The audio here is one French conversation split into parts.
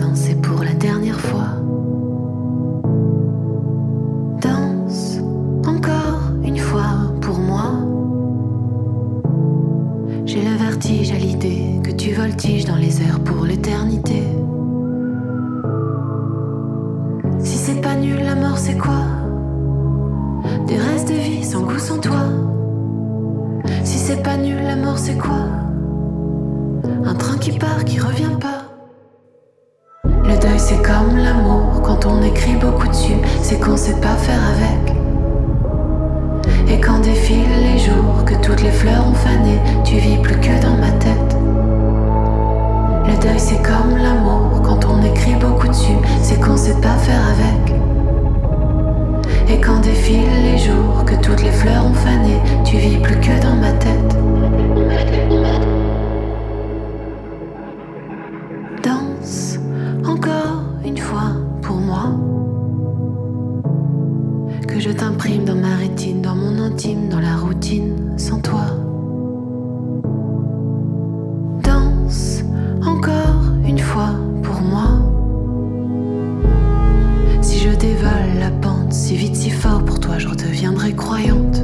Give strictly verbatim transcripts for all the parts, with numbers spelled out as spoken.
danser pour la dernière fois. Danse encore une fois pour moi. J'ai le vertige à l'idée que tu voltiges dans les airs pour l'éternité. Si c'est pas nul, la mort c'est quoi? Des restes de vie sans goût, sans toi. Si c'est pas nul, la mort c'est quoi? Un train qui part, qui revient pas. Le deuil c'est comme l'amour, quand on écrit beaucoup dessus, c'est qu'on sait pas faire avec. Et quand défilent les jours, que toutes les fleurs ont fané, tu vis plus que dans ma tête. Le deuil c'est comme l'amour, quand on écrit beaucoup dessus, c'est qu'on sait pas faire avec. Et quand défilent les jours, que toutes les fleurs ont fané, tu vis plus que dans ma tête. Danse encore une fois pour moi. Que je t'imprime dans ma rétine, dans mon intime, dans la routine, sans toi. Danse encore une fois pour moi. Si je dévale la pente si vite, si fort, pour toi je redeviendrai croyante.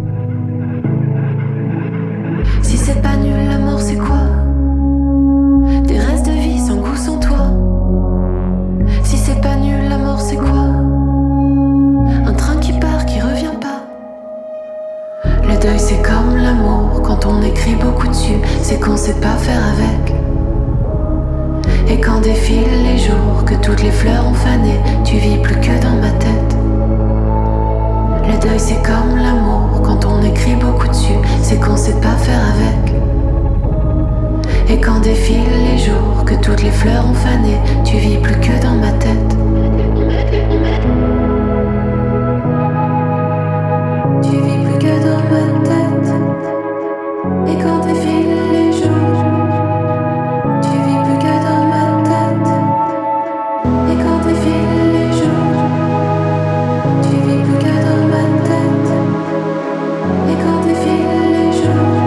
Si c'est pas nul, la mort c'est quoi? Des restes de vie sans goût, sans toi. Si c'est pas nul, la mort c'est quoi? Un train qui part, qui revient pas. Le deuil c'est comme l'amour, quand on écrit beaucoup dessus, c'est qu'on sait pas faire avec. Et quand défilent les jours, que toutes les fleurs ont fané, tu vis plus que dans ma tête. Le deuil c'est comme l'amour, quand on écrit beaucoup dessus, c'est qu'on sait pas faire avec. Et quand défilent les jours, que toutes les fleurs ont fané, tu vis plus que dans ma tête. Tu vis plus que dans ma tête. Et quand défilent les jours, tu vis plus que dans ma tête. Et quand défilent les jours, tu vis plus que dans ma tête. Et quand défilent les jours.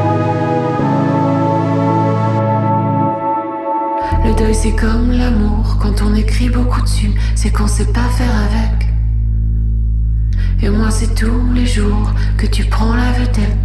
Le deuil c'est comme l'amour, quand on écrit beaucoup dessus, c'est qu'on sait pas faire avec. Et moi c'est tous les jours que tu prends la vedette.